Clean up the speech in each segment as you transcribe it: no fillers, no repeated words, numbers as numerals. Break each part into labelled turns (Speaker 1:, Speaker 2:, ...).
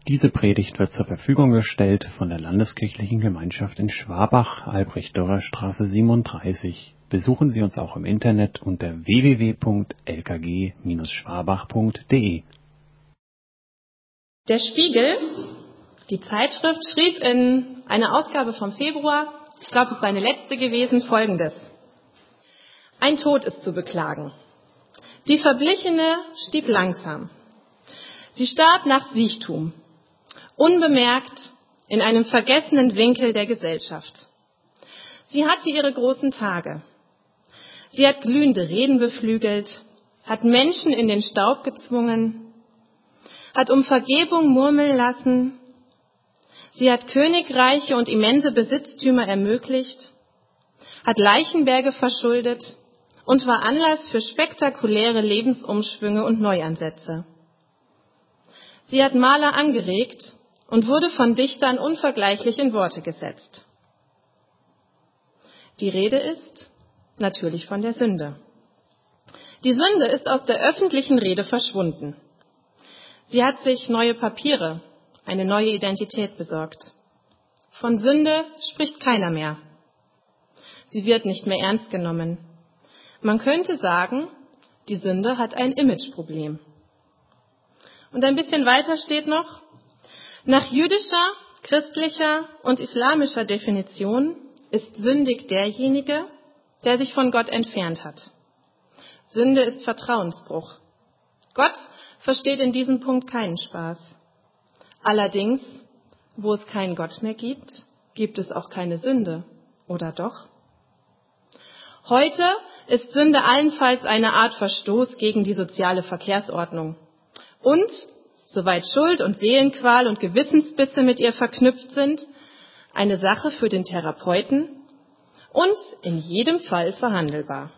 Speaker 1: Diese Predigt wird zur Verfügung gestellt von der Landeskirchlichen Gemeinschaft in Schwabach, Albrecht-Dürrer-Straße 37. Besuchen Sie uns auch im Internet unter www.lkg-schwabach.de.
Speaker 2: Der Spiegel, die Zeitschrift, schrieb in einer Ausgabe vom Februar, ich glaube, es ist seine letzte gewesen, Folgendes: Ein Tod ist zu beklagen. Die Verblichene stieb langsam. Sie starb nach Siechtum, unbemerkt in einem vergessenen Winkel der Gesellschaft. Sie hatte ihre großen Tage. Sie hat glühende Reden beflügelt, hat Menschen in den Staub gezwungen, hat um Vergebung murmeln lassen. Sie hat Königreiche und immense Besitztümer ermöglicht, hat Leichenberge verschuldet und war Anlass für spektakuläre Lebensumschwünge und Neuansätze. Sie hat Maler angeregt und wurde von Dichtern unvergleichlich in Worte gesetzt. Die Rede ist natürlich von der Sünde. Die Sünde ist aus der öffentlichen Rede verschwunden. Sie hat sich neue Papiere, eine neue Identität besorgt. Von Sünde spricht keiner mehr. Sie wird nicht mehr ernst genommen. Man könnte sagen, die Sünde hat ein Imageproblem. Und ein bisschen weiter steht noch: Nach jüdischer, christlicher und islamischer Definition ist sündig derjenige, der sich von Gott entfernt hat. Sünde ist Vertrauensbruch. Gott versteht in diesem Punkt keinen Spaß. Allerdings, wo es keinen Gott mehr gibt, gibt es auch keine Sünde, oder doch? Heute ist Sünde allenfalls eine Art Verstoß gegen die soziale Verkehrsordnung. Und, soweit Schuld und Seelenqual und Gewissensbisse mit ihr verknüpft sind, eine Sache für den Therapeuten und in jedem Fall verhandelbar.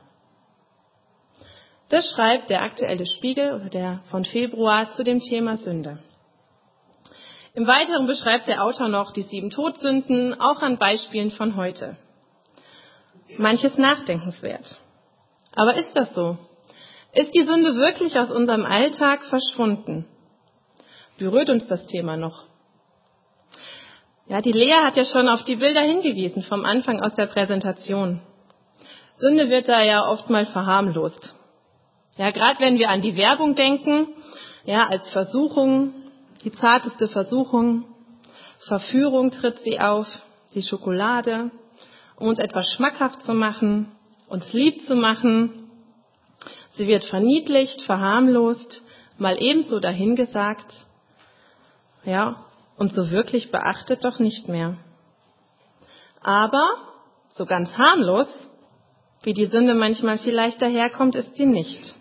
Speaker 2: Das schreibt der aktuelle Spiegel oder der von Februar zu dem Thema Sünde. Im Weiteren beschreibt der Autor noch die 7 Todsünden, auch an Beispielen von heute. Manches nachdenkenswert. Aber ist das so? Ist die Sünde wirklich aus unserem Alltag verschwunden? Berührt uns das Thema noch? Ja, die Lea hat ja schon auf die Bilder hingewiesen vom Anfang aus der Präsentation. Sünde wird da ja oft mal verharmlost. Ja, gerade wenn wir an die Werbung denken, ja, als Versuchung, die zarteste Versuchung, Verführung tritt sie auf, die Schokolade, um uns etwas schmackhaft zu machen, uns lieb zu machen. Sie wird verniedlicht, verharmlost, mal ebenso dahingesagt, ja, und so wirklich beachtet doch nicht mehr. Aber so ganz harmlos, wie die Sünde manchmal vielleicht daherkommt, ist sie nicht.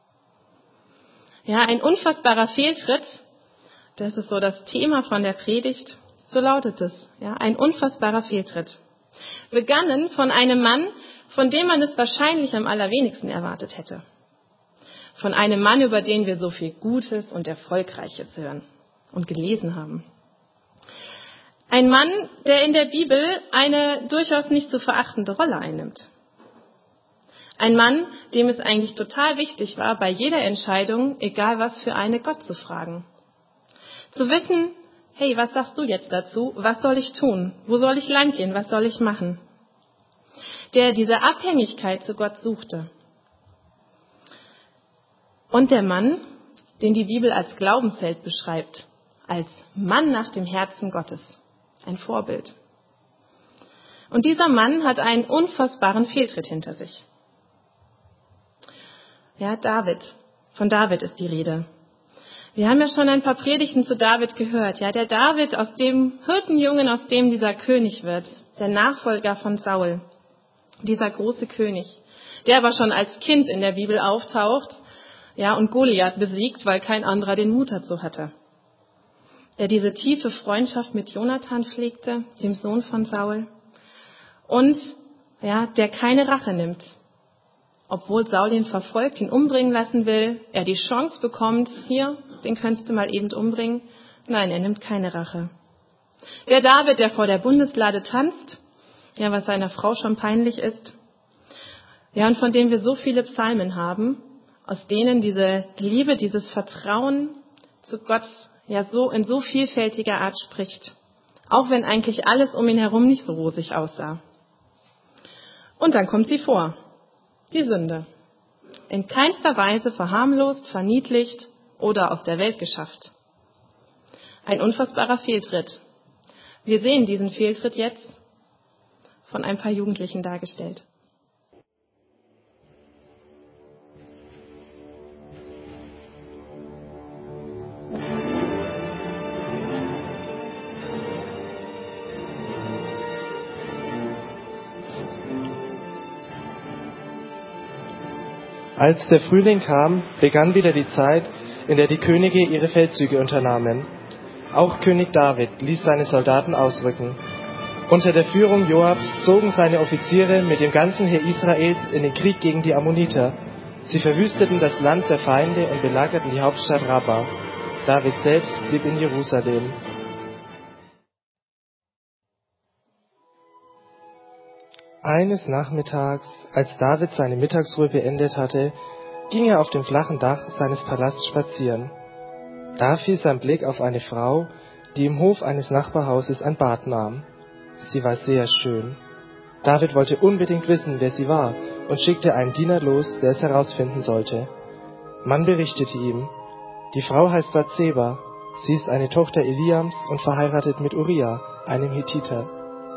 Speaker 2: Ja, ein unfassbarer Fehltritt, das ist so das Thema von der Predigt, so lautet es, ja, ein unfassbarer Fehltritt. Begannen von einem Mann, von dem man es wahrscheinlich am allerwenigsten erwartet hätte. Von einem Mann, über den wir so viel Gutes und Erfolgreiches hören und gelesen haben. Ein Mann, der in der Bibel eine durchaus nicht zu verachtende Rolle einnimmt. Ein Mann, dem es eigentlich total wichtig war, bei jeder Entscheidung, egal was für eine, Gott zu fragen. Zu wissen, hey, was sagst du jetzt dazu? Was soll ich tun? Wo soll ich lang gehen? Was soll ich machen? Der diese Abhängigkeit zu Gott suchte. Und der Mann, den die Bibel als Glaubensheld beschreibt, als Mann nach dem Herzen Gottes, ein Vorbild. Und dieser Mann hat einen unfassbaren Fehltritt hinter sich. Ja, von David ist die Rede. Wir haben ja schon ein paar Predigten zu David gehört. Ja, der David, aus dem Hirtenjungen, aus dem dieser König wird, der Nachfolger von Saul, dieser große König, der aber schon als Kind in der Bibel auftaucht, ja, und Goliath besiegt, weil kein anderer den Mut dazu hatte. Der diese tiefe Freundschaft mit Jonathan pflegte, dem Sohn von Saul, und ja, der keine Rache nimmt. Obwohl Saul ihn verfolgt, ihn umbringen lassen will, er die Chance bekommt, hier, den könntest du mal eben umbringen. Nein, er nimmt keine Rache. Der David, der vor der Bundeslade tanzt, ja, was seiner Frau schon peinlich ist, ja, und von dem wir so viele Psalmen haben, aus denen diese Liebe, dieses Vertrauen zu Gott, ja so in so vielfältiger Art spricht, auch wenn eigentlich alles um ihn herum nicht so rosig aussah. Und dann kommt sie vor, die Sünde. In keinster Weise verharmlost, verniedlicht oder aus der Welt geschafft. Ein unfassbarer Fehltritt. Wir sehen diesen Fehltritt jetzt von ein paar Jugendlichen dargestellt.
Speaker 3: Als der Frühling kam, begann wieder die Zeit, in der die Könige ihre Feldzüge unternahmen. Auch König David ließ seine Soldaten ausrücken. Unter der Führung Joabs zogen seine Offiziere mit dem ganzen Heer Israels in den Krieg gegen die Ammoniter. Sie verwüsteten das Land der Feinde und belagerten die Hauptstadt Rabba. David selbst blieb in Jerusalem. Eines Nachmittags, als David seine Mittagsruhe beendet hatte, ging er auf dem flachen Dach seines Palasts spazieren. Da fiel sein Blick auf eine Frau, die im Hof eines Nachbarhauses ein Bad nahm. Sie war sehr schön. David wollte unbedingt wissen, wer sie war, und schickte einen Diener los, der es herausfinden sollte. Man berichtete ihm: Die Frau heißt Bathseba, sie ist eine Tochter Eliams und verheiratet mit Uria, einem Hethiter.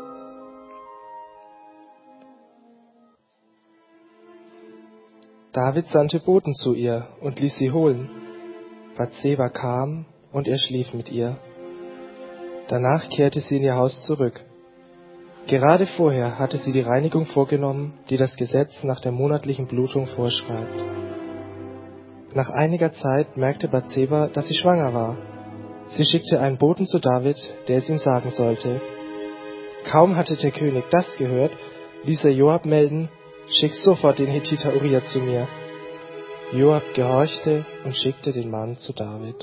Speaker 3: David sandte Boten zu ihr und ließ sie holen. Bathseba kam und er schlief mit ihr. Danach kehrte sie in ihr Haus zurück. Gerade vorher hatte sie die Reinigung vorgenommen, die das Gesetz nach der monatlichen Blutung vorschreibt. Nach einiger Zeit merkte Bathseba, dass sie schwanger war. Sie schickte einen Boten zu David, der es ihm sagen sollte. Kaum hatte der König das gehört, ließ er Joab melden: Schick sofort den Hethiter Uria zu mir. Joab gehorchte und schickte den Mann zu David.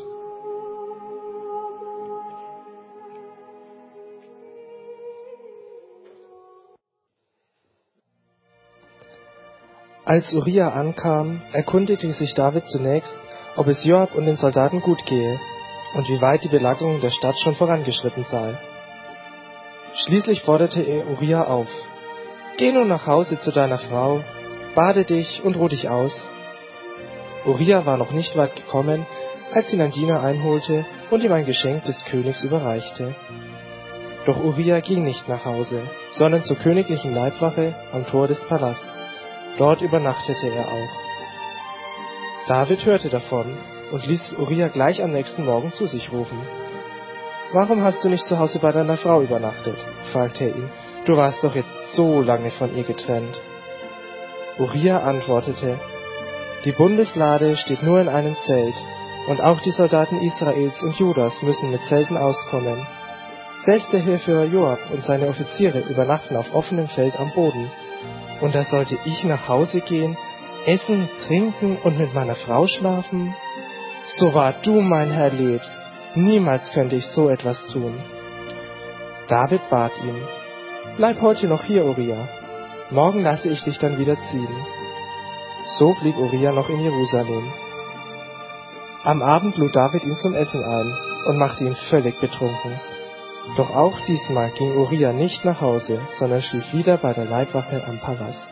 Speaker 3: Als Uria ankam, erkundigte sich David zunächst, ob es Joab und den Soldaten gut gehe und wie weit die Belagerung der Stadt schon vorangeschritten sei. Schließlich forderte er Uria auf: Geh nun nach Hause zu deiner Frau, bade dich und ruh dich aus. Uria war noch nicht weit gekommen, als ihn ein Diener einholte und ihm ein Geschenk des Königs überreichte. Doch Uria ging nicht nach Hause, sondern zur königlichen Leibwache am Tor des Palasts. Dort übernachtete er auch. David hörte davon und ließ Uria gleich am nächsten Morgen zu sich rufen. »Warum hast du nicht zu Hause bei deiner Frau übernachtet?« fragte er ihn. »Du warst doch jetzt so lange von ihr getrennt.« Uria antwortete: »Die Bundeslade steht nur in einem Zelt, und auch die Soldaten Israels und Judas müssen mit Zelten auskommen. Selbst der Heerführer Joab und seine Offiziere übernachten auf offenem Feld am Boden. Und da sollte ich nach Hause gehen, essen, trinken und mit meiner Frau schlafen? So wahr du, mein Herr, lebst, niemals könnte ich so etwas tun.« David bat ihn: »Bleib heute noch hier, Uria. Morgen lasse ich dich dann wieder ziehen.« So blieb Uria noch in Jerusalem. Am Abend lud David ihn zum Essen ein und machte ihn völlig betrunken. Doch auch diesmal ging Uria nicht nach Hause, sondern schlief wieder bei der Leibwache am Palast.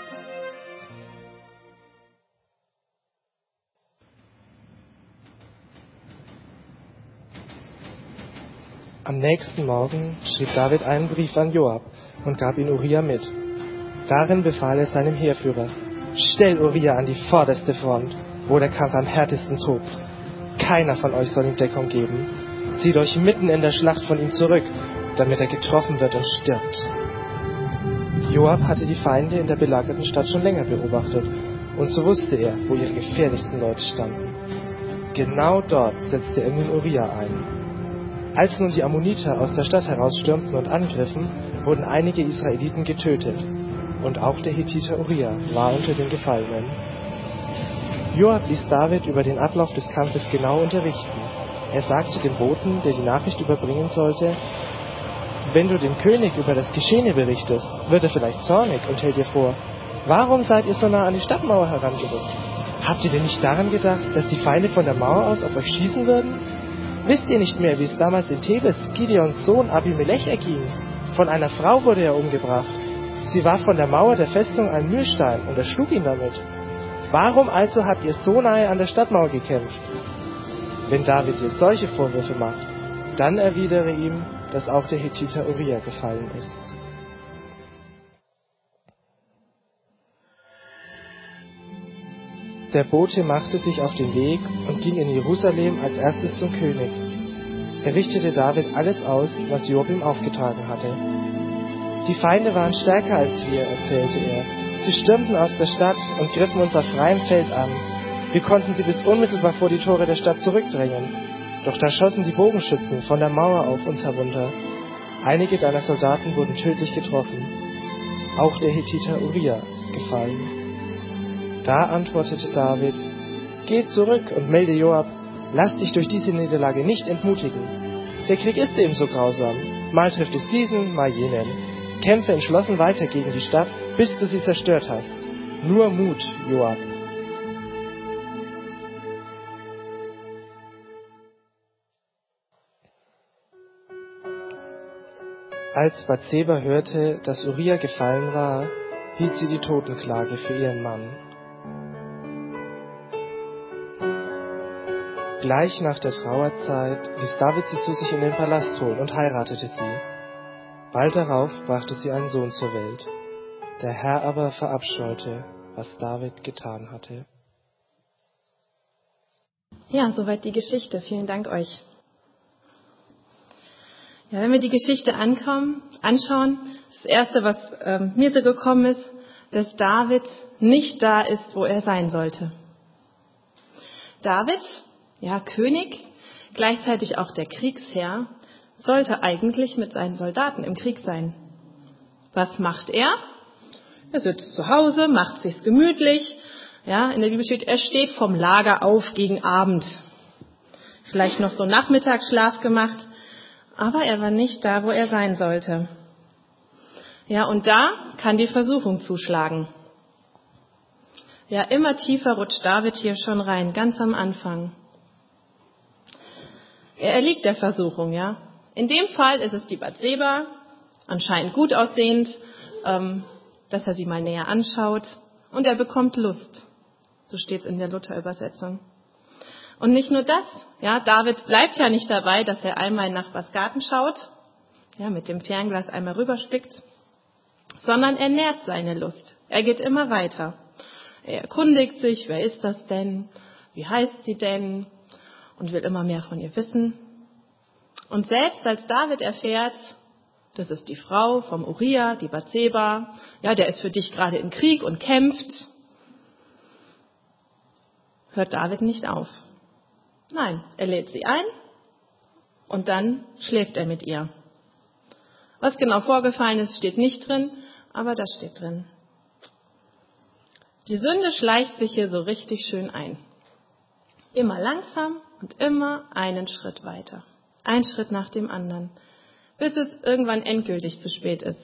Speaker 3: Am nächsten Morgen schrieb David einen Brief an Joab und gab ihn Uria mit. Darin befahl er seinem Heerführer: »Stell Uria an die vorderste Front, wo der Kampf am härtesten tobt. Keiner von euch soll ihm Deckung geben. Zieht euch mitten in der Schlacht von ihm zurück, damit er getroffen wird und stirbt.« Joab hatte die Feinde in der belagerten Stadt schon länger beobachtet, und so wusste er, wo ihre gefährlichsten Leute standen. Genau dort setzte er nun Uria ein. Als nun die Ammoniter aus der Stadt herausstürmten und angriffen, wurden einige Israeliten getötet, und auch der Hethiter Uria war unter den Gefallenen. Joab ließ David über den Ablauf des Kampfes genau unterrichten. Er sagte dem Boten, der die Nachricht überbringen sollte: »Wenn du dem König über das Geschehene berichtest, wird er vielleicht zornig und hält dir vor: Warum seid ihr so nah an die Stadtmauer herangerückt? Habt ihr denn nicht daran gedacht, dass die Feinde von der Mauer aus auf euch schießen würden? Wisst ihr nicht mehr, wie es damals in Thebes Gideons Sohn Abimelech erging? Von einer Frau wurde er umgebracht. Sie warf von der Mauer der Festung einen Mühlstein und erschlug ihn damit. Warum also habt ihr so nahe an der Stadtmauer gekämpft? Wenn David dir solche Vorwürfe macht, dann erwidere ihm, dass auch der Hethiter Uria gefallen ist. Der Bote machte sich auf den Weg und ging in Jerusalem als erstes zum König. Er richtete David alles aus, was Joab ihm aufgetragen hatte. Die Feinde waren stärker als wir, erzählte er. Sie stürmten aus der Stadt und griffen uns auf freiem Feld an. Wir konnten sie bis unmittelbar vor die Tore der Stadt zurückdrängen. Doch da schossen die Bogenschützen von der Mauer auf uns herunter. Einige deiner Soldaten wurden tödlich getroffen. Auch der Hethiter Uria ist gefallen. Da antwortete David: Geh zurück und melde Joab, lass dich durch diese Niederlage nicht entmutigen. Der Krieg ist ebenso grausam. Mal trifft es diesen, mal jenen. Kämpfe entschlossen weiter gegen die Stadt, bis du sie zerstört hast. Nur Mut, Joab. Als Bathseba hörte, dass Uria gefallen war, hielt sie die Totenklage für ihren Mann. Gleich nach der Trauerzeit ließ David sie zu sich in den Palast holen und heiratete sie. Bald darauf brachte sie einen Sohn zur Welt. Der Herr aber verabscheute, was David getan hatte.
Speaker 2: Ja, soweit die Geschichte. Vielen Dank euch. Ja, wenn wir die Geschichte anschauen, das Erste, was mir so gekommen ist, dass David nicht da ist, wo er sein sollte. David, ja, König, gleichzeitig auch der Kriegsherr, sollte eigentlich mit seinen Soldaten im Krieg sein. Was macht er? Er sitzt zu Hause, macht sich's gemütlich. Ja, in der Bibel steht, er steht vom Lager auf gegen Abend. Vielleicht noch so Nachmittagsschlaf gemacht, aber er war nicht da, wo er sein sollte. Ja, und da kann die Versuchung zuschlagen. Ja, immer tiefer rutscht David hier schon rein, ganz am Anfang. Er erliegt der Versuchung, ja. In dem Fall ist es die Bathseba, anscheinend gut aussehend, dass er sie mal näher anschaut, und er bekommt Lust. So steht es in der Luther-Übersetzung. Und nicht nur das, ja, David bleibt ja nicht dabei, dass er einmal in Nachbars Garten schaut, ja, mit dem Fernglas einmal rüberspickt, sondern er nährt seine Lust. Er geht immer weiter. Er erkundigt sich, wer ist das denn? Wie heißt sie denn? Und will immer mehr von ihr wissen. Und selbst als David erfährt, das ist die Frau vom Uria, die Bathseba, ja, der ist für dich gerade im Krieg und kämpft, hört David nicht auf. Nein, er lädt sie ein und dann schläft er mit ihr. Was genau vorgefallen ist, steht nicht drin, aber das steht drin. Die Sünde schleicht sich hier so richtig schön ein. Immer langsam und immer einen Schritt weiter. Ein Schritt nach dem anderen, bis es irgendwann endgültig zu spät ist.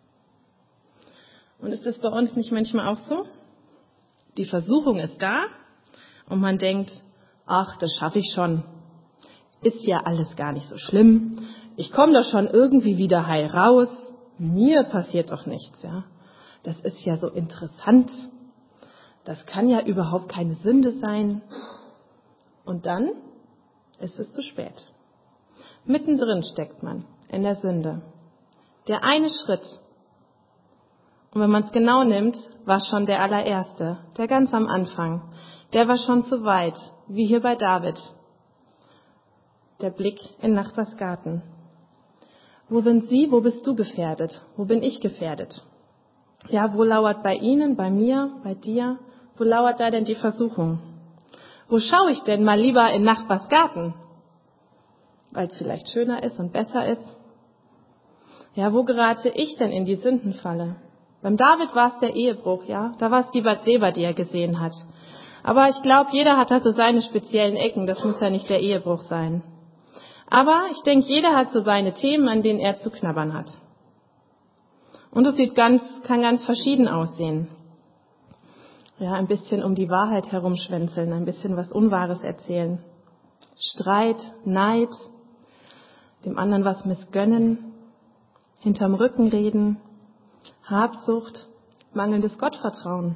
Speaker 2: Und ist es bei uns nicht manchmal auch so? Die Versuchung ist da und man denkt, ach, das schaffe ich schon. Ist ja alles gar nicht so schlimm. Ich komme doch schon irgendwie wieder heil raus. Mir passiert doch nichts, ja. Das ist ja so interessant. Das kann ja überhaupt keine Sünde sein. Und dann ist es zu spät. Mittendrin steckt man in der Sünde. Der eine Schritt, und wenn man es genau nimmt, war schon der allererste, der ganz am Anfang. Der war schon zu weit, wie hier bei David. Der Blick in Nachbars Garten. Wo sind Sie? Wo bist du gefährdet? Wo bin ich gefährdet? Ja, wo lauert bei Ihnen, bei mir, bei dir? Wo lauert da denn die Versuchung? Wo schaue ich denn mal lieber in Nachbars Garten? Weil es vielleicht schöner ist und besser ist. Ja, wo gerate ich denn in die Sündenfalle? Beim David war es der Ehebruch, ja. Da war es die Bathseba, die er gesehen hat. Aber ich glaube, jeder hat da so seine speziellen Ecken. Das muss ja nicht der Ehebruch sein. Aber ich denke, jeder hat so seine Themen, an denen er zu knabbern hat. Und es kann ganz verschieden aussehen. Ja, ein bisschen um die Wahrheit herumschwänzeln, ein bisschen was Unwahres erzählen. Streit, Neid, dem anderen was missgönnen, hinterm Rücken reden, Habsucht, mangelndes Gottvertrauen,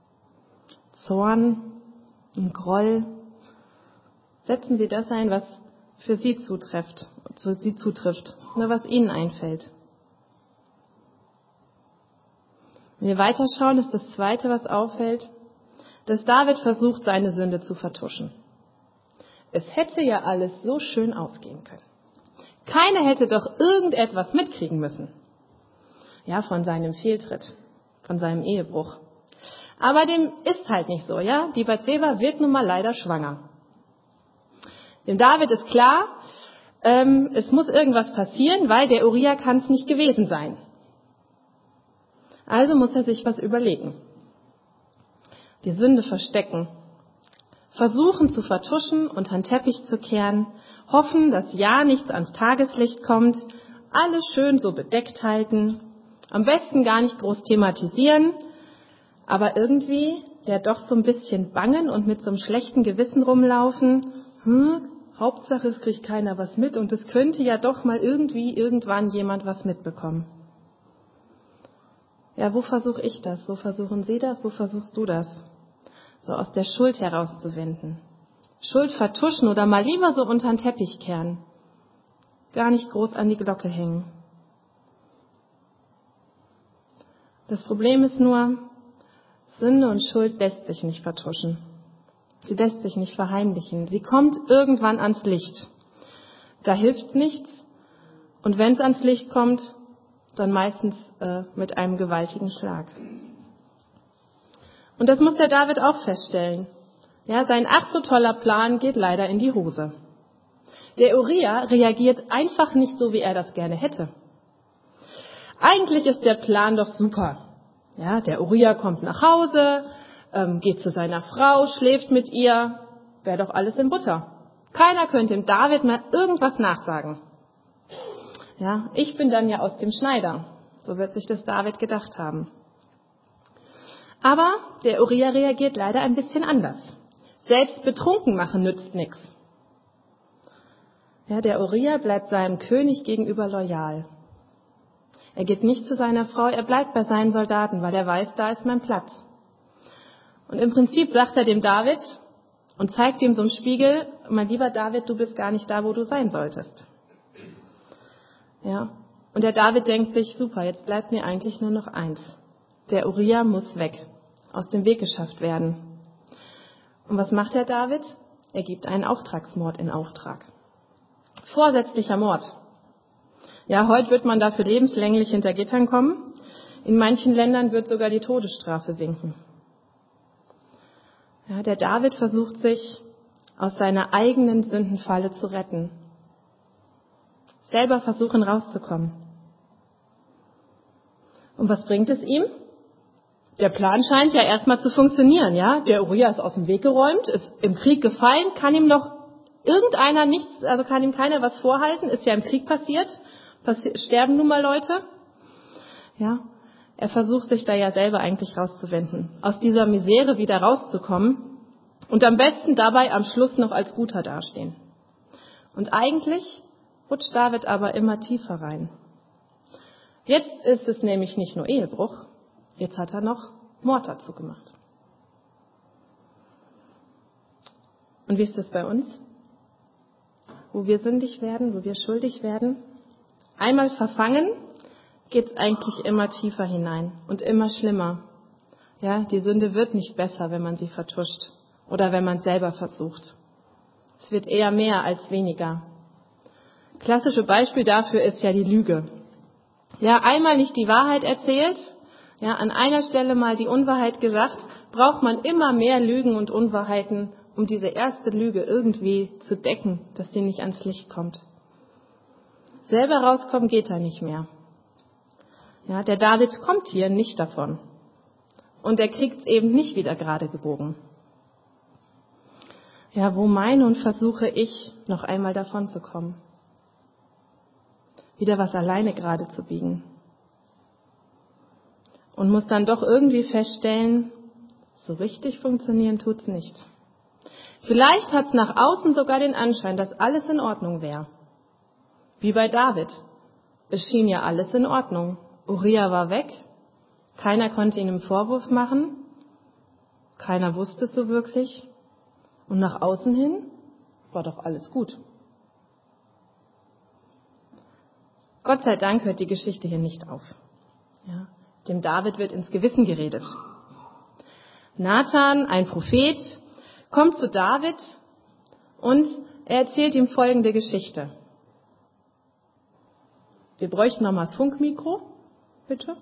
Speaker 2: Zorn und Groll. Setzen Sie das ein, was für Sie zutrifft, oder was Ihnen einfällt. Wenn wir weiterschauen, ist das Zweite, was auffällt, dass David versucht, seine Sünde zu vertuschen. Es hätte ja alles so schön ausgehen können. Keiner hätte doch irgendetwas mitkriegen müssen. Ja, von seinem Fehltritt, von seinem Ehebruch. Aber dem ist halt nicht so, ja. Die Bathseba wird nun mal leider schwanger. Dem David ist klar, es muss irgendwas passieren, weil der Uria kann es nicht gewesen sein. Also muss er sich was überlegen. Die Sünde verstecken, versuchen zu vertuschen, unter den Teppich zu kehren, hoffen, dass ja nichts ans Tageslicht kommt, alles schön so bedeckt halten, am besten gar nicht groß thematisieren, aber irgendwie ja doch so ein bisschen bangen und mit so einem schlechten Gewissen rumlaufen. Hauptsache, es kriegt keiner was mit und es könnte ja doch mal irgendwann jemand was mitbekommen. Ja, wo versuche ich das? Wo versuchen Sie das? Wo versuchst du das? So aus der Schuld herauszuwenden. Schuld vertuschen oder mal lieber so unter den Teppich kehren. Gar nicht groß an die Glocke hängen. Das Problem ist nur, Sünde und Schuld lässt sich nicht vertuschen. Sie lässt sich nicht verheimlichen. Sie kommt irgendwann ans Licht. Da hilft nichts. Und wenn es ans Licht kommt, dann meistens mit einem gewaltigen Schlag. Und das muss der David auch feststellen. Ja, sein ach so toller Plan geht leider in die Hose. Der Uria reagiert einfach nicht so, wie er das gerne hätte. Eigentlich ist der Plan doch super. Ja, der Uria kommt nach Hause, geht zu seiner Frau, schläft mit ihr, wäre doch alles in Butter. Keiner könnte dem David mehr irgendwas nachsagen. Ja, ich bin dann ja aus dem Schneider. So wird sich das David gedacht haben. Aber der Uria reagiert leider ein bisschen anders. Selbst betrunken machen nützt nichts. Ja, der Uria bleibt seinem König gegenüber loyal. Er geht nicht zu seiner Frau, er bleibt bei seinen Soldaten, weil er weiß, da ist mein Platz. Und im Prinzip sagt er dem David und zeigt ihm so im Spiegel, mein lieber David, du bist gar nicht da, wo du sein solltest. Ja, und der David denkt sich, super, jetzt bleibt mir eigentlich nur noch eins. Der Uria muss weg, aus dem Weg geschafft werden. Und was macht der David? Er gibt einen Auftragsmord in Auftrag. Vorsätzlicher Mord. Ja, heute wird man dafür lebenslänglich hinter Gittern kommen. In manchen Ländern wird sogar die Todesstrafe winken. Ja, der David versucht sich aus seiner eigenen Sündenfalle zu retten. Selber versuchen rauszukommen. Und was bringt es ihm? Der Plan scheint ja erstmal zu funktionieren, ja? Der Uria ist aus dem Weg geräumt, ist im Krieg gefallen, kann ihm noch irgendeiner nichts, also kann ihm keiner was vorhalten, ist ja im Krieg passiert, sterben nun mal Leute. Ja? Er versucht sich da ja selber eigentlich rauszuwenden, aus dieser Misere wieder rauszukommen und am besten dabei am Schluss noch als Guter dastehen. Und eigentlich rutscht David aber immer tiefer rein. Jetzt ist es nämlich nicht nur Ehebruch, jetzt hat er noch Mord dazu gemacht. Und wie ist das bei uns? Wo wir sündig werden, wo wir schuldig werden? Einmal verfangen, geht es eigentlich immer tiefer hinein und immer schlimmer. Ja, die Sünde wird nicht besser, wenn man sie vertuscht oder wenn man es selber versucht. Es wird eher mehr als weniger. Klassische Beispiel dafür ist ja die Lüge. Ja, einmal nicht die Wahrheit erzählt, ja, an einer Stelle mal die Unwahrheit gesagt, braucht man immer mehr Lügen und Unwahrheiten, um diese erste Lüge irgendwie zu decken, dass sie nicht ans Licht kommt. Selber rauskommen geht da nicht mehr. Ja, der David kommt hier nicht davon. Und er kriegt es eben nicht wieder gerade gebogen. Ja, wo meine und versuche ich, noch einmal davon zu kommen? Wieder was alleine gerade zu biegen. Und muss dann doch irgendwie feststellen, so richtig funktionieren tut's nicht. Vielleicht hat es nach außen sogar den Anschein, dass alles in Ordnung wäre. Wie bei David. Es schien ja alles in Ordnung. Uria war weg. Keiner konnte ihm einen Vorwurf machen. Keiner wusste es so wirklich. Und nach außen hin war doch alles gut. Gott sei Dank hört die Geschichte hier nicht auf. Ja, dem David wird ins Gewissen geredet. Nathan, ein Prophet, kommt zu David und er erzählt ihm folgende Geschichte. Wir bräuchten nochmal das Funkmikro, bitte.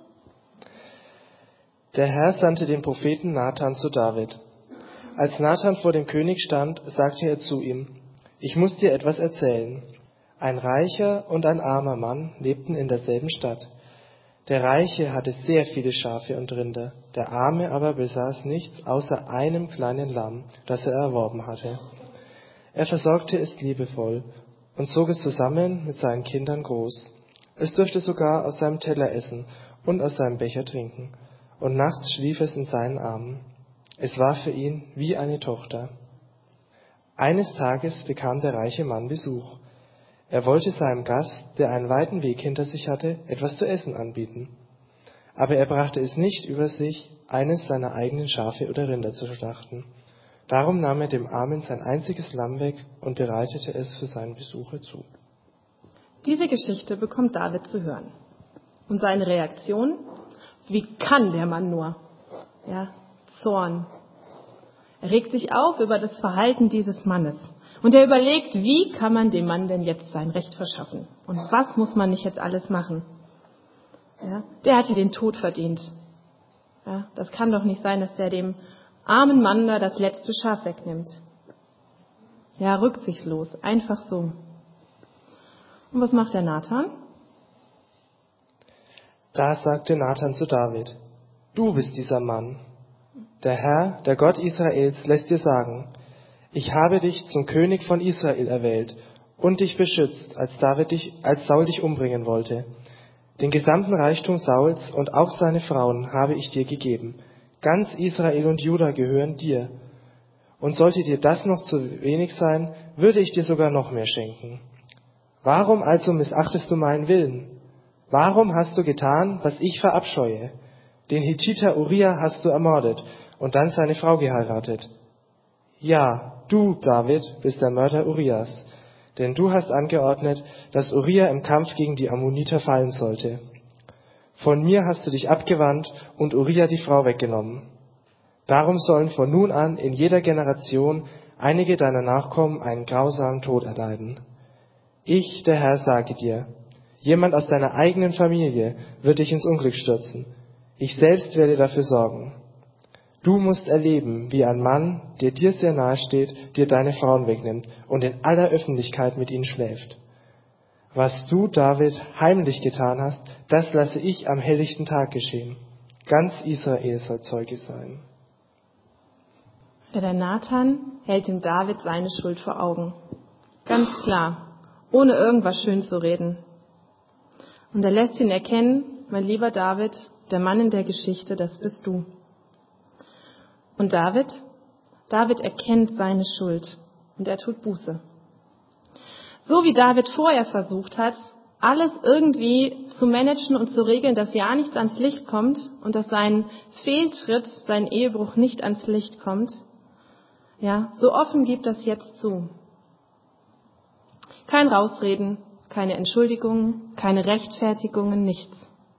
Speaker 3: Der Herr sandte den Propheten Nathan zu David. Als Nathan vor dem König stand, sagte er zu ihm: Ich muss dir etwas erzählen. Ein reicher und ein armer Mann lebten in derselben Stadt. Der Reiche hatte sehr viele Schafe und Rinder, der Arme aber besaß nichts außer einem kleinen Lamm, das er erworben hatte. Er versorgte es liebevoll und zog es zusammen mit seinen Kindern groß. Es durfte sogar aus seinem Teller essen und aus seinem Becher trinken, und nachts schlief es in seinen Armen. Es war für ihn wie eine Tochter. Eines Tages bekam der reiche Mann Besuch. Er wollte seinem Gast, der einen weiten Weg hinter sich hatte, etwas zu essen anbieten. Aber er brachte es nicht über sich, eines seiner eigenen Schafe oder Rinder zu schlachten. Darum nahm er dem Armen sein einziges Lamm weg und bereitete es für seinen Besucher zu.
Speaker 2: Diese Geschichte bekommt David zu hören. Und seine Reaktion? Wie kann der Mann nur? Ja, Zorn. Er regt sich auf über das Verhalten dieses Mannes. Und er überlegt, wie kann man dem Mann denn jetzt sein Recht verschaffen? Und was muss man nicht jetzt alles machen? Ja, der hat ja den Tod verdient. Ja, das kann doch nicht sein, dass der dem armen Mann da das letzte Schaf wegnimmt. Ja, rücksichtslos, einfach so. Und was macht der Nathan?
Speaker 3: Da sagte Nathan zu David: Du bist dieser Mann. Der Herr, der Gott Israels, lässt dir sagen: Ich habe dich zum König von Israel erwählt und dich beschützt, als Saul dich umbringen wollte. Den gesamten Reichtum Sauls und auch seine Frauen habe ich dir gegeben. Ganz Israel und Juda gehören dir. Und sollte dir das noch zu wenig sein, würde ich dir sogar noch mehr schenken. Warum also missachtest du meinen Willen? Warum hast du getan, was ich verabscheue? Den Hethiter Uria hast du ermordet und dann seine Frau geheiratet. Ja, du, David, bist der Mörder Urias, denn du hast angeordnet, dass Uria im Kampf gegen die Ammoniter fallen sollte. Von mir hast du dich abgewandt und Uria die Frau weggenommen. Darum sollen von nun an in jeder Generation einige deiner Nachkommen einen grausamen Tod erleiden. Ich, der Herr, sage dir, jemand aus deiner eigenen Familie wird dich ins Unglück stürzen. Ich selbst werde dafür sorgen. Du musst erleben, wie ein Mann, der dir sehr nahe steht, dir deine Frauen wegnimmt und in aller Öffentlichkeit mit ihnen schläft. Was du, David, heimlich getan hast, das lasse ich am helllichten Tag geschehen. Ganz Israel soll Zeuge sein.
Speaker 2: Ja, der Nathan hält dem David seine Schuld vor Augen. Ganz klar, ohne irgendwas schön zu reden. Und er lässt ihn erkennen: Mein lieber David, der Mann in der Geschichte, das bist du. Und David erkennt seine Schuld und er tut Buße. So wie David vorher versucht hat, alles irgendwie zu managen und zu regeln, dass ja nichts ans Licht kommt und dass sein Fehltritt, sein Ehebruch nicht ans Licht kommt, ja, so offen gibt das jetzt zu. Kein Rausreden, keine Entschuldigungen, keine Rechtfertigungen, nichts.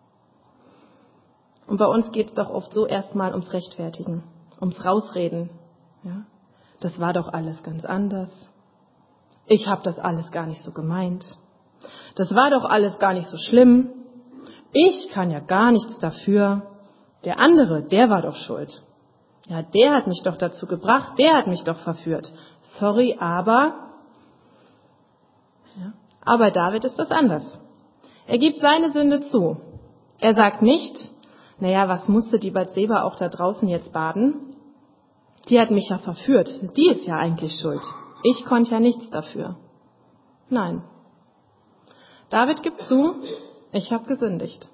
Speaker 2: Und bei uns geht es doch oft so erstmal ums Rechtfertigen, ums Rausreden. Ja? Das war doch alles ganz anders. Ich habe das alles gar nicht so gemeint. Das war doch alles gar nicht so schlimm. Ich kann ja gar nichts dafür. Der andere, der war doch schuld. Ja, der hat mich doch dazu gebracht, der hat mich doch verführt. Sorry, aber... Ja, aber David ist das anders. Er gibt seine Sünde zu. Er sagt nicht: Naja, was musste die Bathseba auch da draußen jetzt baden? Die hat mich ja verführt. Die ist ja eigentlich schuld. Ich konnte ja nichts dafür. Nein. David gibt zu: Ich habe gesündigt.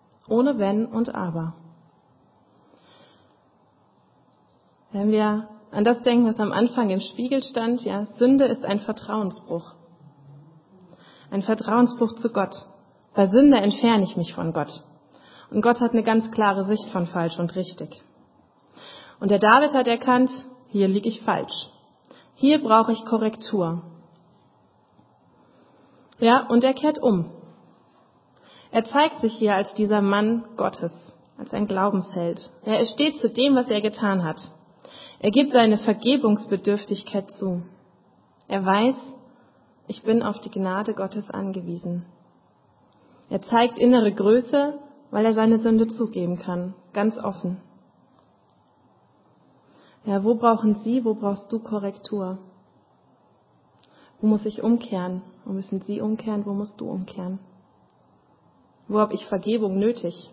Speaker 2: Ohne Wenn und Aber. Wenn wir an das denken, was am Anfang im Spiegel stand. Ja, Sünde ist ein Vertrauensbruch. Ein Vertrauensbruch zu Gott. Bei Sünde entferne ich mich von Gott. Und Gott hat eine ganz klare Sicht von falsch und richtig. Und der David hat erkannt, hier liege ich falsch. Hier brauche ich Korrektur. Ja, und er kehrt um. Er zeigt sich hier als dieser Mann Gottes, als ein Glaubensheld. Ja, er steht zu dem, was er getan hat. Er gibt seine Vergebungsbedürftigkeit zu. Er weiß, ich bin auf die Gnade Gottes angewiesen. Er zeigt innere Größe, weil er seine Sünde zugeben kann, ganz offen. Ja, wo brauchst du Korrektur? Wo muss ich umkehren? Wo müssen Sie umkehren? Wo musst du umkehren? Wo habe ich Vergebung nötig?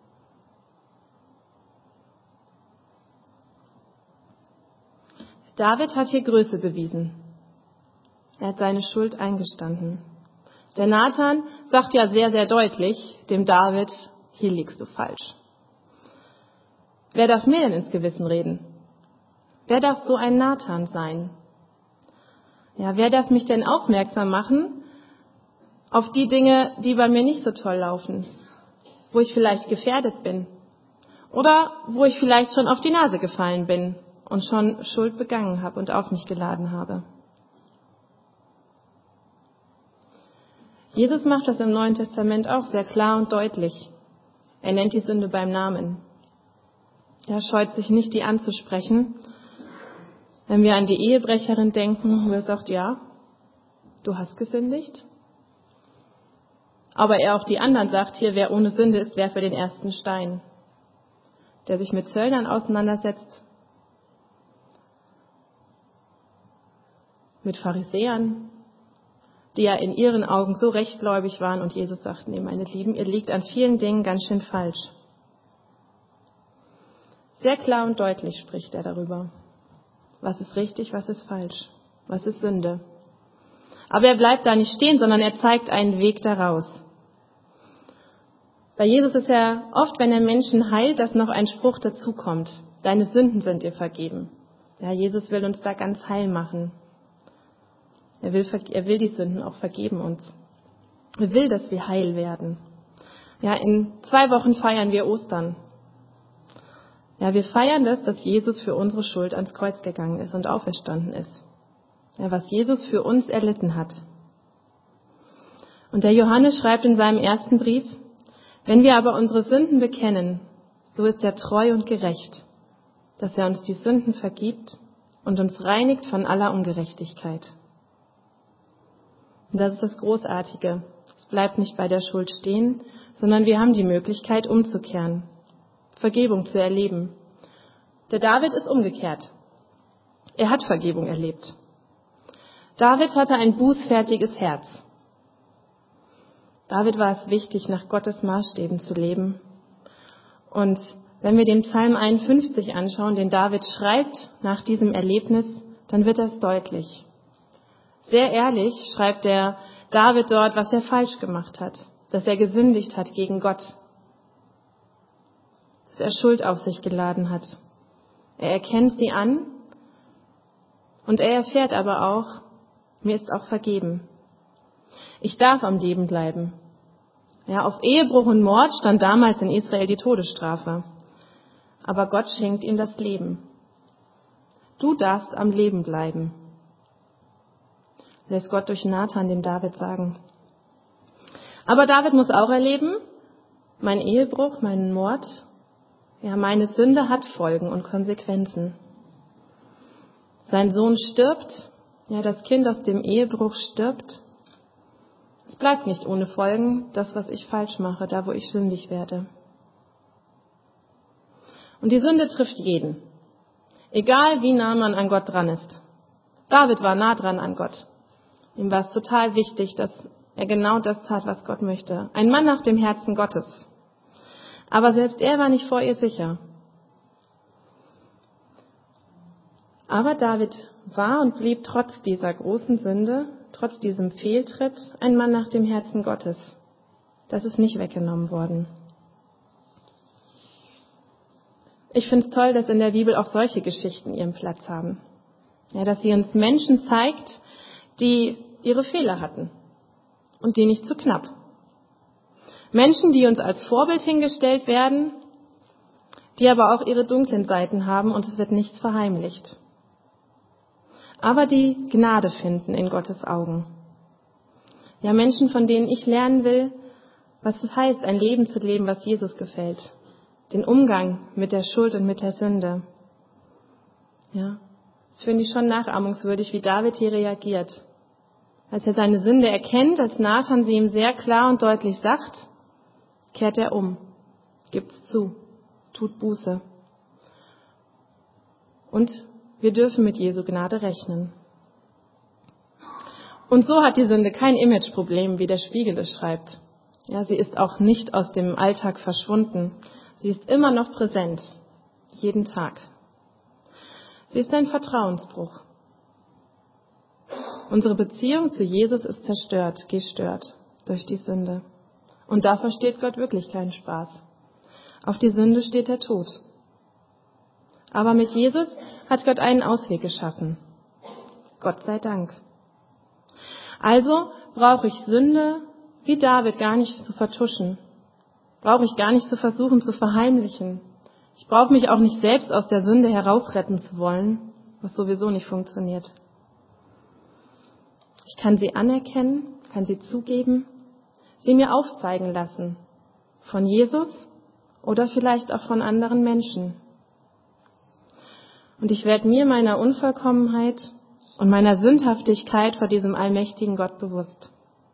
Speaker 2: David hat hier Größe bewiesen. Er hat seine Schuld eingestanden. Der Nathan sagt ja sehr, sehr deutlich dem David, hier liegst du falsch. Wer darf mir denn ins Gewissen reden? Wer darf so ein Nathan sein? Ja, wer darf mich denn aufmerksam machen auf die Dinge, die bei mir nicht so toll laufen, wo ich vielleicht gefährdet bin oder wo ich vielleicht schon auf die Nase gefallen bin und schon Schuld begangen habe und auf mich geladen habe? Jesus macht das im Neuen Testament auch sehr klar und deutlich. Er nennt die Sünde beim Namen. Er scheut sich nicht, die anzusprechen. Wenn wir an die Ehebrecherin denken, wo er sagt, ja, du hast gesündigt. Aber er auch die anderen sagt, hier, wer ohne Sünde ist, werfe den ersten Stein. Der sich mit Zöllnern auseinandersetzt, mit Pharisäern, die ja in ihren Augen so rechtgläubig waren, und Jesus sagt, nee, meine Lieben, ihr liegt an vielen Dingen ganz schön falsch. Sehr klar und deutlich spricht er darüber. Was ist richtig, was ist falsch, was ist Sünde. Aber er bleibt da nicht stehen, sondern er zeigt einen Weg daraus. Bei Jesus ist ja oft, wenn er Menschen heilt, dass noch ein Spruch dazukommt. Deine Sünden sind dir vergeben. Ja, Jesus will uns da ganz heil machen. Er will die Sünden auch vergeben uns. Er will, dass wir heil werden. Ja, in 2 Wochen feiern wir Ostern. Ja, wir feiern das, dass Jesus für unsere Schuld ans Kreuz gegangen ist und auferstanden ist. Ja, was Jesus für uns erlitten hat. Und der Johannes schreibt in seinem ersten Brief, wenn wir aber unsere Sünden bekennen, so ist er treu und gerecht, dass er uns die Sünden vergibt und uns reinigt von aller Ungerechtigkeit. Und das ist das Großartige. Es bleibt nicht bei der Schuld stehen, sondern wir haben die Möglichkeit, umzukehren, Vergebung zu erleben. Der David ist umgekehrt. Er hat Vergebung erlebt. David hatte ein bußfertiges Herz. David war es wichtig, nach Gottes Maßstäben zu leben. Und wenn wir den Psalm 51 anschauen, den David schreibt nach diesem Erlebnis, dann wird das deutlich. Sehr ehrlich schreibt der David dort, was er falsch gemacht hat, dass er gesündigt hat gegen Gott, dass er Schuld auf sich geladen hat. Er erkennt sie an und er erfährt aber auch, mir ist auch vergeben. Ich darf am Leben bleiben. Ja, auf Ehebruch und Mord stand damals in Israel die Todesstrafe. Aber Gott schenkt ihm das Leben. Du darfst am Leben bleiben, lässt Gott durch Nathan dem David sagen. Aber David muss auch erleben, mein Ehebruch, mein Mord, ja, meine Sünde hat Folgen und Konsequenzen. Sein Sohn stirbt, ja, das Kind aus dem Ehebruch stirbt. Es bleibt nicht ohne Folgen, das, was ich falsch mache, da, wo ich sündig werde. Und die Sünde trifft jeden, egal wie nah man an Gott dran ist. David war nah dran an Gott. Ihm war es total wichtig, dass er genau das tat, was Gott möchte. Ein Mann nach dem Herzen Gottes. Aber selbst er war nicht vor ihr sicher. Aber David war und blieb trotz dieser großen Sünde, trotz diesem Fehltritt, ein Mann nach dem Herzen Gottes. Das ist nicht weggenommen worden. Ich finde es toll, dass in der Bibel auch solche Geschichten ihren Platz haben. Ja, dass sie uns Menschen zeigt, die ihre Fehler hatten und die nicht zu knapp. Menschen, die uns als Vorbild hingestellt werden, die aber auch ihre dunklen Seiten haben und es wird nichts verheimlicht. Aber die Gnade finden in Gottes Augen. Ja, Menschen, von denen ich lernen will, was es heißt, ein Leben zu leben, was Jesus gefällt. Den Umgang mit der Schuld und mit der Sünde. Ja, das finde ich schon nachahmungswürdig, wie David hier reagiert. Als er seine Sünde erkennt, als Nathan sie ihm sehr klar und deutlich sagt, kehrt er um, gibt's zu, tut Buße. Und wir dürfen mit Jesu Gnade rechnen. Und so hat die Sünde kein Imageproblem, wie der Spiegel es schreibt. Ja, sie ist auch nicht aus dem Alltag verschwunden. Sie ist immer noch präsent, jeden Tag. Sie ist ein Vertrauensbruch. Unsere Beziehung zu Jesus ist zerstört, gestört durch die Sünde. Und da versteht Gott wirklich keinen Spaß. Auf die Sünde steht der Tod. Aber mit Jesus hat Gott einen Ausweg geschaffen. Gott sei Dank. Also brauche ich Sünde wie David gar nicht zu vertuschen. Brauche ich gar nicht zu versuchen zu verheimlichen. Ich brauche mich auch nicht selbst aus der Sünde herausretten zu wollen, was sowieso nicht funktioniert. Ich kann sie anerkennen, kann sie zugeben, sie mir aufzeigen lassen. Von Jesus oder vielleicht auch von anderen Menschen. Und ich werde mir meiner Unvollkommenheit und meiner Sündhaftigkeit vor diesem allmächtigen Gott bewusst.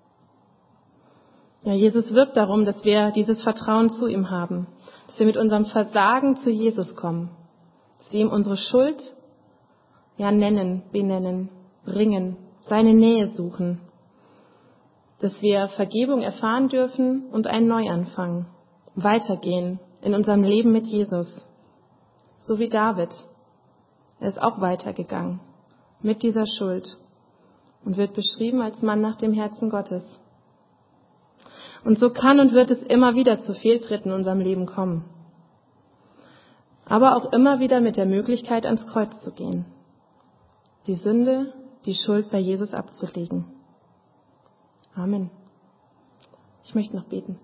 Speaker 2: Ja, Jesus wirbt darum, dass wir dieses Vertrauen zu ihm haben, dass wir mit unserem Versagen zu Jesus kommen, dass wir ihm unsere Schuld nennen, benennen, bringen, seine Nähe suchen, dass wir Vergebung erfahren dürfen und einen Neuanfang, weitergehen in unserem Leben mit Jesus, so wie David. Er ist auch weitergegangen mit dieser Schuld und wird beschrieben als Mann nach dem Herzen Gottes. Und so kann und wird es immer wieder zu Fehltritten in unserem Leben kommen. Aber auch immer wieder mit der Möglichkeit, ans Kreuz zu gehen. Die Sünde, die Schuld bei Jesus abzulegen. Amen. Ich möchte noch beten.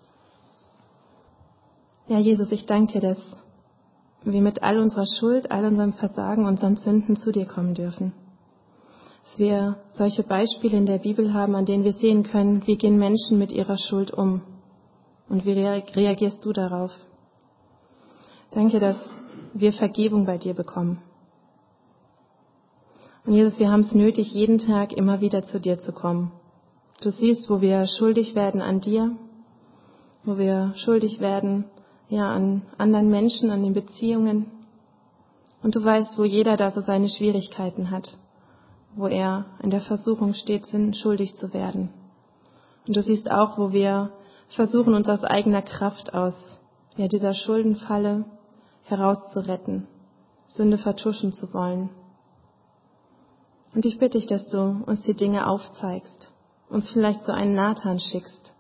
Speaker 2: Ja, Jesus, ich danke dir, dass wir mit all unserer Schuld, all unserem Versagen, unseren Sünden zu dir kommen dürfen. Dass wir solche Beispiele in der Bibel haben, an denen wir sehen können, wie gehen Menschen mit ihrer Schuld um und wie reagierst du darauf. Danke, dass wir Vergebung bei dir bekommen. Und Jesus, wir haben es nötig, jeden Tag immer wieder zu dir zu kommen. Du siehst, wo wir schuldig werden an dir, wo wir schuldig werden an anderen Menschen, an den Beziehungen. Und du weißt, wo jeder da so seine Schwierigkeiten hat, wo er in der Versuchung steht, schuldig zu werden. Und du siehst auch, wo wir versuchen, uns aus eigener Kraft aus dieser Schuldenfalle herauszuretten, Sünde vertuschen zu wollen. Und ich bitte dich, dass du uns die Dinge aufzeigst, uns vielleicht so einen Nathan schickst,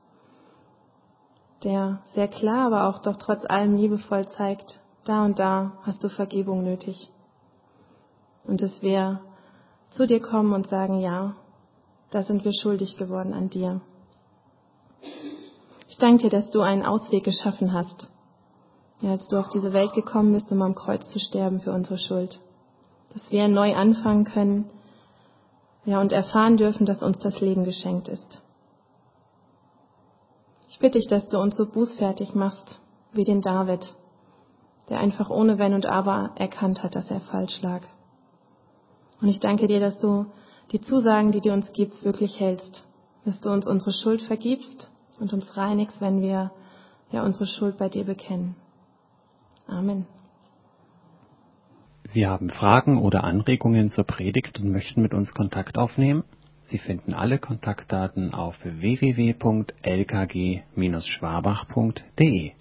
Speaker 2: der sehr klar, aber auch doch trotz allem liebevoll zeigt, da und da hast du Vergebung nötig. Und dass wir zu dir kommen und sagen, ja, da sind wir schuldig geworden an dir. Ich danke dir, dass du einen Ausweg geschaffen hast, als du auf diese Welt gekommen bist, um am Kreuz zu sterben für unsere Schuld. Dass wir neu anfangen können, und erfahren dürfen, dass uns das Leben geschenkt ist. Ich bitte dich, dass du uns so bußfertig machst, wie den David, der einfach ohne Wenn und Aber erkannt hat, dass er falsch lag. Und ich danke dir, dass du die Zusagen, die du uns gibst, wirklich hältst. Dass du uns unsere Schuld vergibst und uns reinigst, wenn wir unsere Schuld bei dir bekennen. Amen.
Speaker 1: Sie haben Fragen oder Anregungen zur Predigt und möchten mit uns Kontakt aufnehmen? Sie finden alle Kontaktdaten auf www.lkg-schwabach.de.